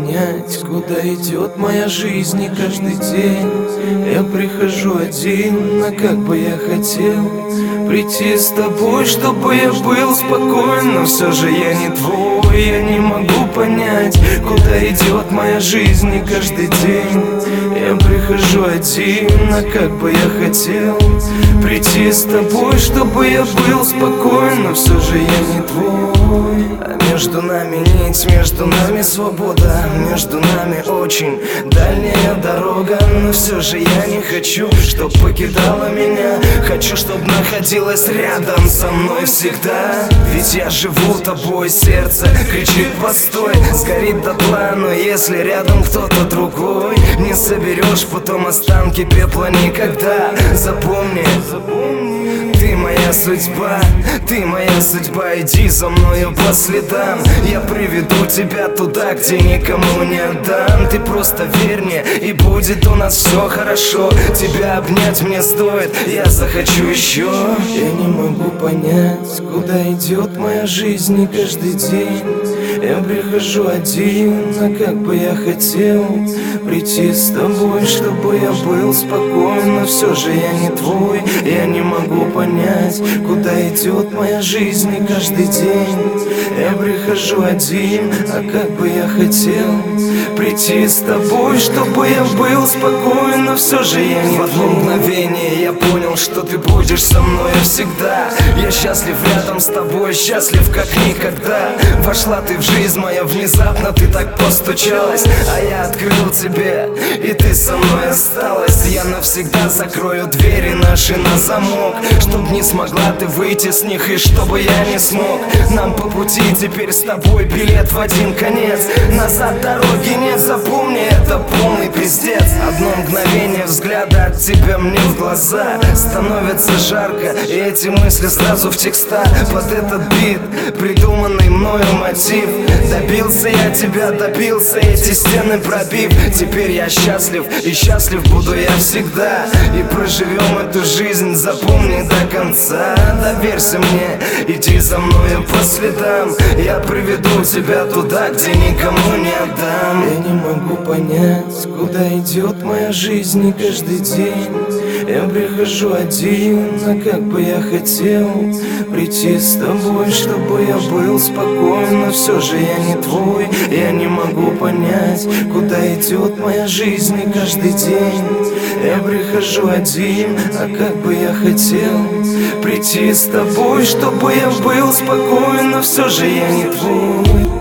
понять, куда идет моя жизнь. И каждый день я прихожу один, а как бы я хотел прийти с тобой, чтобы я был спокоен. Но все же я не твой, я не могу понять, куда идет моя жизнь. И каждый день я прихожу один, а как бы я хотел прийти с тобой, чтобы я был спокоен. Но все же я не твой. А между нами нить, между нами свобода, между нами очень дальняя дорога. Но все же я не хочу, чтоб покидала меня. Хочу, чтоб находилась рядом со мной всегда. Ведь я живу тобой, сердце кричит постой, сгорит дотла. Но если рядом кто-то другой, не соберешь потом останки пепла никогда. Запомни, ты моя судьба, ты моя судьба. Иди за мною по следам, я приведу тебя туда, где никому не отдам. Ты просто верь мне, и будет у нас все хорошо. Тебя обнять мне стоит, я захочу еще. Я не могу понять, куда идет моя жизнь. И каждый день я прихожу один, а как бы я хотел прийти с тобой, чтобы я был спокоен. Но все же я не твой, я не могу понять, куда идет моя жизнь. И каждый день я прихожу один, а как бы я хотел прийти с тобой, чтобы я был спокоен. Но все же я не твой. В одно мгновение я понял, что ты будешь со мной всегда. Я счастлив рядом с тобой, счастлив как никогда. Вошла ты в жизнь моя внезапно, ты так постучалась, а я открыл тебе, и ты со мной осталась. Я навсегда закрою двери наши на замок, чтоб не смогла ты выйти с них, и чтобы я не смог. Нам по пути теперь с тобой билет в один конец. Назад дороги нет, запомни, это полный пиздец. Одно мгновение взгляда от тебя мне в глаза, становится жарко, и эти мысли сразу в текста. Под этот бит придуманный мною мотив. Добился я тебя, добился, эти стены пробив. Теперь я счастлив, и счастлив буду я всегда. И проживем эту жизнь, запомни до конца. Доверься мне, иди за мною по следам. Я приведу тебя туда, где никому не отдам. Я не могу понять, куда идет моя жизнь. И каждый день я прихожу один, а как бы я хотел прийти с тобой, чтобы я был спокоен. Но все же я не твой, я не могу понять, куда идет моя жизнь. И каждый день я прихожу один, а как бы я хотел прийти с тобой, чтобы я был спокоен. Но все же я не твой.